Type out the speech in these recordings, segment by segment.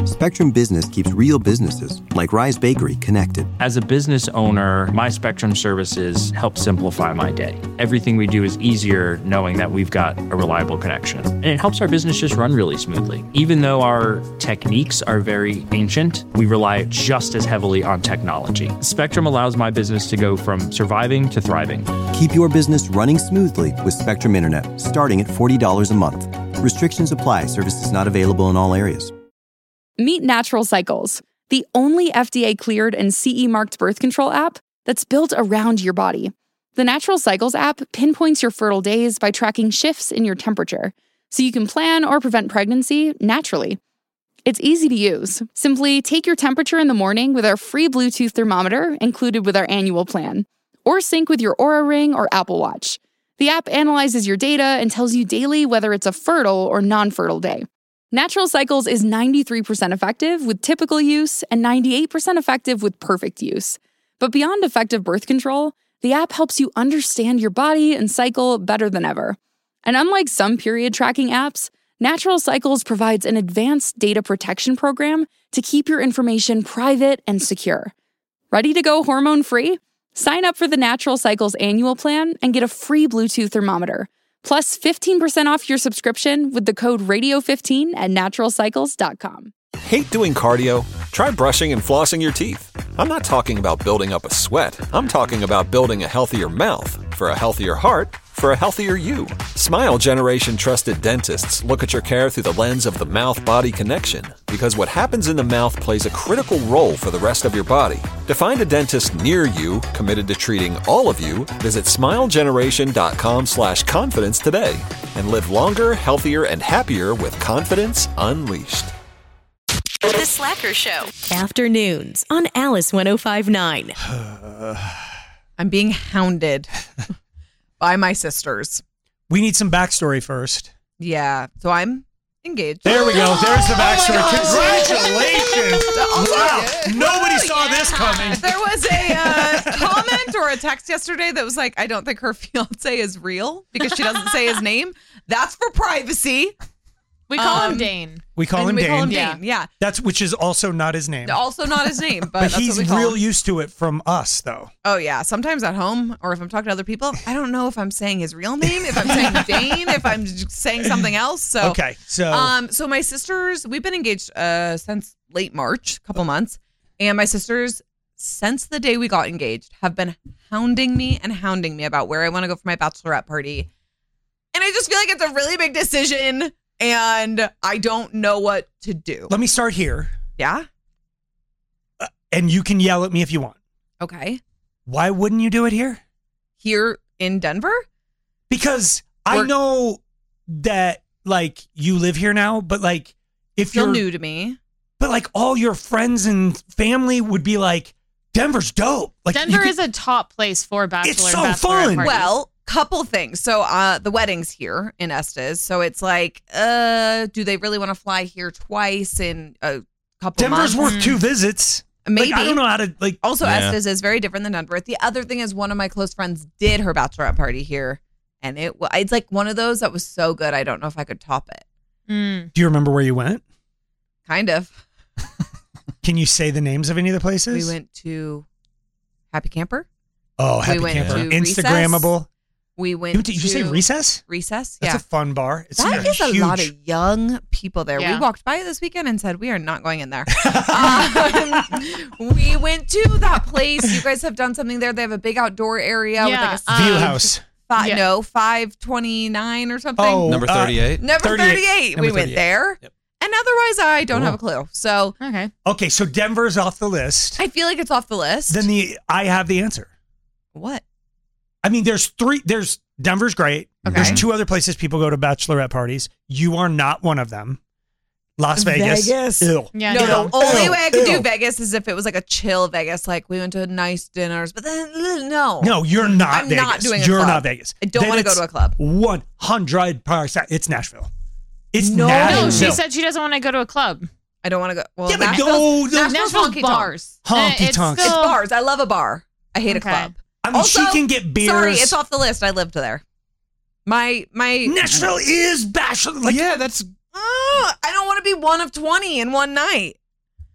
Spectrum Business keeps real businesses, like Rise Bakery, connected. As a business owner, my Spectrum services help simplify my day. Everything we do is easier knowing that we've got a reliable connection. And it helps our business just run really smoothly. Even though our techniques are very ancient, we rely just as heavily on technology. Spectrum allows my business to go from surviving to thriving. Keep your business running smoothly with Spectrum Internet, starting at $40 a month. Restrictions apply. Services not available in all areas. Meet Natural Cycles, the only FDA-cleared and CE-marked birth control app that's built around your body. The Natural Cycles app pinpoints your fertile days by tracking shifts in your temperature, so you can plan or prevent pregnancy naturally. It's easy to use. Simply take your temperature in the morning with our free Bluetooth thermometer included with our annual plan, or sync with your Oura Ring or Apple Watch. The app analyzes your data and tells you daily whether it's a fertile or non-fertile day. Natural Cycles is 93% effective with typical use and 98% effective with perfect use. But beyond effective birth control, the app helps you understand your body and cycle better than ever. And unlike some period tracking apps, Natural Cycles provides an advanced data protection program to keep your information private and secure. Ready to go hormone-free? Sign up for the Natural Cycles annual plan and get a free Bluetooth thermometer. Plus 15% off your subscription with the code RADIO15 at naturalcycles.com. Hate doing cardio? Try brushing and flossing your teeth. I'm not talking about building up a sweat. I'm talking about building a healthier mouth for a healthier heart for a healthier you. Smile Generation trusted dentists look at your care through the lens of the mouth-body connection, because what happens in the mouth plays a critical role for the rest of your body. To find a dentist near you committed to treating all of you, visit smilegeneration.com/confidence today and live longer, healthier, and happier with confidence unleashed. The Slacker Show. Afternoons on Alice 105.9. I'm being hounded by my sisters. We need some backstory first. Yeah, so I'm engaged. There we go. There's the backstory. Oh Congratulations. Wow. Nobody saw this coming. There was a comment or a text yesterday that was like, I don't think her fiance is real because she doesn't say his name. That's for privacy. We call him Dane. We call him Dane. Yeah. That's which is also not his name. Also not his name, but that's he's what we call real him. used to it from us, though. Oh, yeah. Sometimes at home or if I'm talking to other people, I don't know if I'm saying his real name, if I'm saying Dane, if I'm just saying something else. So okay. So my sisters, we've been engaged since late March, a couple months. And my sisters, since the day we got engaged, have been hounding me about where I want to go for my bachelorette party. And I just feel like it's a really big decision. And I don't know what to do. Let me start here. Yeah? And you can yell at me if you want. Okay. Why wouldn't you do it here? Here in Denver? Because I know that, like, you live here now, but, like, if Still you're new to me. But, like, all your friends and family would be like, Denver's dope. Like, Denver is a top place for bachelor. It's so and fun. parties. Well, couple things. So the wedding's here in Estes. So it's like, do they really want to fly here twice in a couple Denver's months? worth 2 visits. Maybe. Like, I don't know how to, like. Also, Estes is very different than Denver. The other thing is one of my close friends did her bachelorette party here. And it's like one of those that was so good. I don't know if I could top it. Do you remember where you went? Kind of. Can you say the names of any of the places? We went to Happy Camper. Oh, Happy we went Camper. to Instagrammable. We went Did you say Recess? Recess, That's yeah. a fun bar. It's That is huge. a lot of young people there. Yeah. We walked by this weekend and said, we are not going in there. We went to that place. You guys have done something there. They have a big outdoor area with like a View House. 529 or something. Oh, Number 38. Number 38. Number We went 38. there. Yep. And otherwise, I don't have a clue. So Okay, so Denver's off the list. I feel like it's off the list. Then I have the answer. What? I mean, there's Denver's great. Okay. There's 2 other places people go to bachelorette parties. You are not one of them. Las Vegas. Ew. Yeah, No, the only Ew. way I could Ew. do Vegas is if it was like a chill Vegas, like we went to nice dinners. But then, no. No, you're not I'm Vegas. not doing a You're club. not Vegas. I don't Then want to go it's to a club. 100%. It's Nashville. It's No. Nashville. No, she said she doesn't want to go to a club. I don't want to go. Well, Yeah, but Nashville's Nashville's honky-tonk. bars. Honky It's tonks. It's still- bars. I love a bar. I hate a Okay. club. I mean, Also, she can get beers. Sorry, it's off the list. I lived there. My Nashville is bachelor. Like, Yeah, that's I don't want to be one of 20 in one night.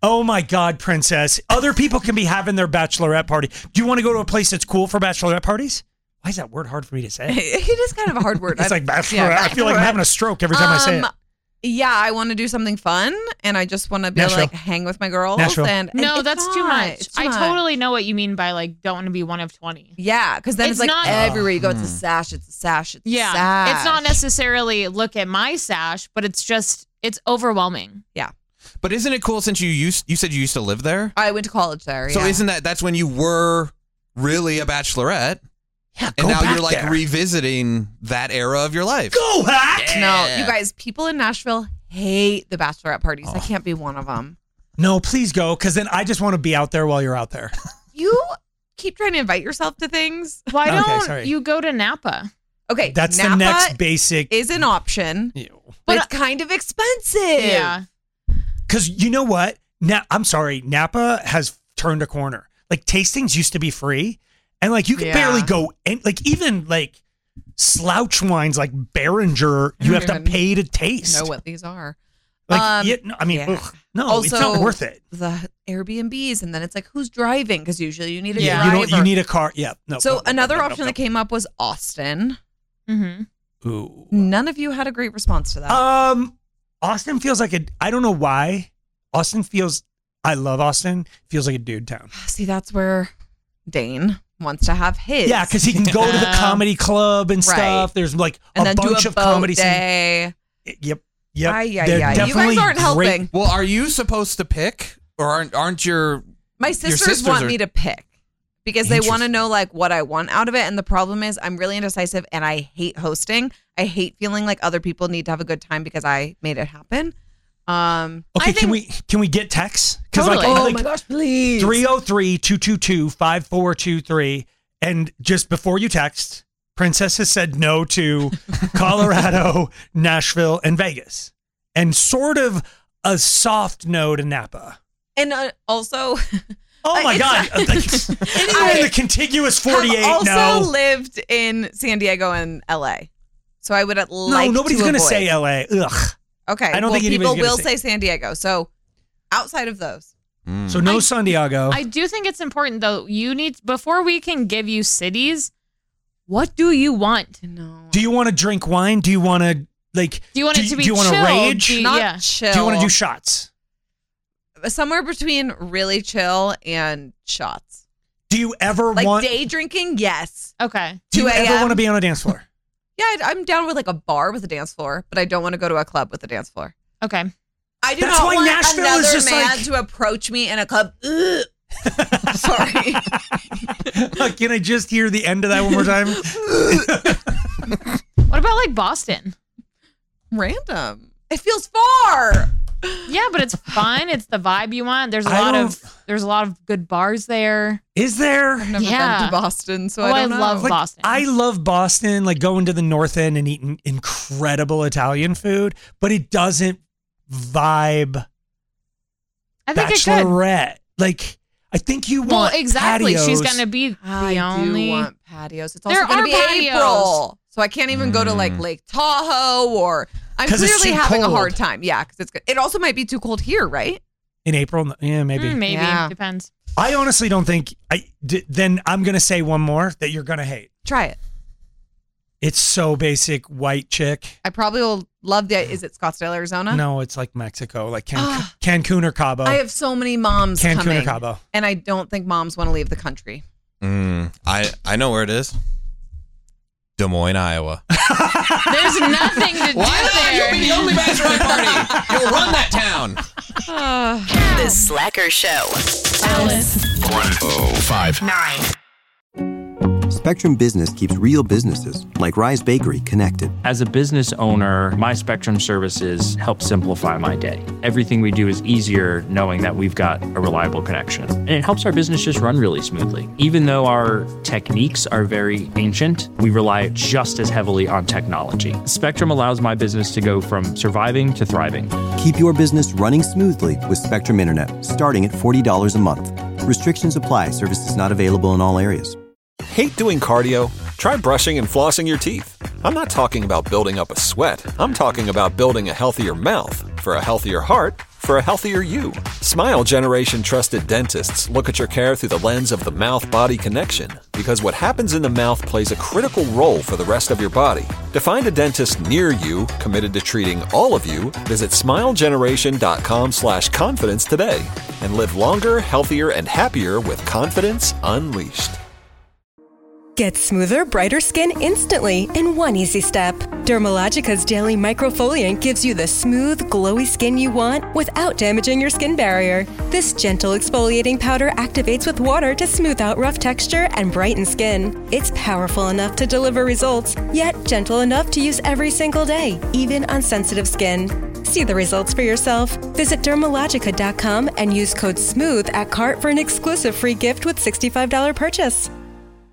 Oh my God, princess. Other people can be having their bachelorette party. Do you want to go to a place that's cool for bachelorette parties? Why is that word hard for me to say? It is kind of a hard word. It's like bachelorette. I feel like I'm having a stroke every time I say it. Yeah, I want to do something fun, and I just want to be able to like hang with my girls. And no, it's that's not. too much. It's too I much. totally know what you mean by like don't want to be one of 20. Yeah, because then it's like not- everywhere you go, it's a sash, it's a sash, it's a sash. It's not necessarily look at my sash, but it's just it's overwhelming. Yeah. But isn't it cool since you said you used to live there? I went to college there. So yeah. isn't that's when you were really a bachelorette? Yeah, and now back you're like there. revisiting that era of your life. Go Hack! Yeah. No, you guys, people in Nashville hate the bachelorette parties. I can't be one of them. No, please go, because then I just want to be out there while you're out there. You keep trying to invite yourself to things. Why Okay, don't sorry. you go to Napa? Okay, That's Napa the next basic. is an option, but it's kind of expensive. Yeah. Because you know what? I'm sorry, Napa has turned a corner. Like tastings used to be free, and like you could Yeah. barely go. And like even like slouch wines like Behringer, you have to pay to taste. Know what these are? Like, I mean, yeah. ugh, no, Also, it's not worth it. The Airbnbs, and then it's like who's driving? Because usually you need a Yeah, driver. you need a car. Yeah, no. So another option that came up was Austin. Mm-hmm. Ooh. None of you had a great response to that. Austin feels like I don't know why. I love Austin. Feels like a dude town. See, that's where Dane wants to have his. Yeah, because he can go to the comedy club and Right. stuff. There's like and a then bunch do a of boat comedy day. Yep. Ay, ay, They're ay. You definitely guys aren't great- helping. Well, are you supposed to pick, or aren't your My sisters want me to pick because they want to know like what I want out of it. And the problem is I'm really indecisive and I hate hosting. I hate feeling like other people need to have a good time because I made it happen. Okay, can we get texts? Totally. Like, Oh my gosh, please. 303-222-5423. And just before you text, Princess has said no to Colorado, Nashville, and Vegas. And sort of a soft no to Napa. And also, oh my God. Anywhere in the contiguous 48 I've also no. lived in San Diego and LA. So I would like No, nobody's to going to avoid. say LA. Ugh. Okay. I don't well, think anybody's people gonna will say- say San Diego. So outside of those. So no Santiago. I do think it's important though. You need before we can give you cities. What do you want? No. Do you want to drink wine? Do you want to like? Do you want it to be Do you want to chill? rage? Do you- Not yeah. chill. Do you want to do shots? Somewhere between really chill and shots. Do you ever Like want? day drinking? Yes. Okay. Do you 2 ever a.m.? want to be on a dance floor? Yeah, I'm down with like a bar with a dance floor, but I don't want to go to a club with a dance floor. Okay. I do That's not why want Nashville another is just man like- to approach me in a club. Ugh. Sorry. Can I just hear the end of that one more time? What about like Boston? Random. It feels far. Yeah, but it's fun. It's the vibe you want. There's a lot of good bars there. Is there? I've never Yeah. been to Boston, so Oh, I don't know. love Boston. I love Boston, like going to the North End and eating incredible Italian food, but it doesn't vibe I think it could. bachelorette. Like, I think you Well, want exactly. She's patios. gonna be the I only. do want patios. It's There also going to are be patios. April, so I can't even go to like Lake Tahoe or. I'm 'Cause it's clearly too having a cold. hard time. Yeah, because it's good. It also might be too cold here, right? In April. Yeah, maybe. Maybe Yeah. depends. I honestly don't think then I'm going to say one more that you're going to hate. Try it. It's so basic, white chick. I probably will love the. Is it Scottsdale, Arizona? No, it's like Mexico, like Cancun or Cabo. I have so many moms Cancun or coming, Cabo. and I don't think moms want to leave the country. I know where it is. Des Moines, Iowa. There's nothing to do there. You'll be the only bachelorette party. You'll run that town. The Slacker Show. Alice. 105.9. Spectrum Business keeps real businesses, like Rise Bakery, connected. As a business owner, my Spectrum services help simplify my day. Everything we do is easier knowing that we've got a reliable connection. And it helps our business just run really smoothly. Even though our techniques are very ancient, we rely just as heavily on technology. Spectrum allows my business to go from surviving to thriving. Keep your business running smoothly with Spectrum Internet, starting at $40 a month. Restrictions apply. Services not available in all areas. Hate doing cardio? Try brushing and flossing your teeth. I'm not talking about building up a sweat. I'm talking about building a healthier mouth. For a healthier heart, for a healthier you. Smile Generation trusted dentists look at your care through the lens of the mouth-body connection, because what happens in the mouth plays a critical role for the rest of your body. To find a dentist near you committed to treating all of you, visit smilegeneration.com/confidence today and live longer, healthier, and happier with confidence unleashed. Get smoother, brighter skin instantly in one easy step. Dermalogica's daily microfoliant gives you the smooth, glowy skin you want without damaging your skin barrier. This gentle exfoliating powder activates with water to smooth out rough texture and brighten skin. It's powerful enough to deliver results, yet gentle enough to use every single day, even on sensitive skin. See the results for yourself. Visit Dermalogica.com and use code SMOOTH at cart for an exclusive free gift with $65 purchase.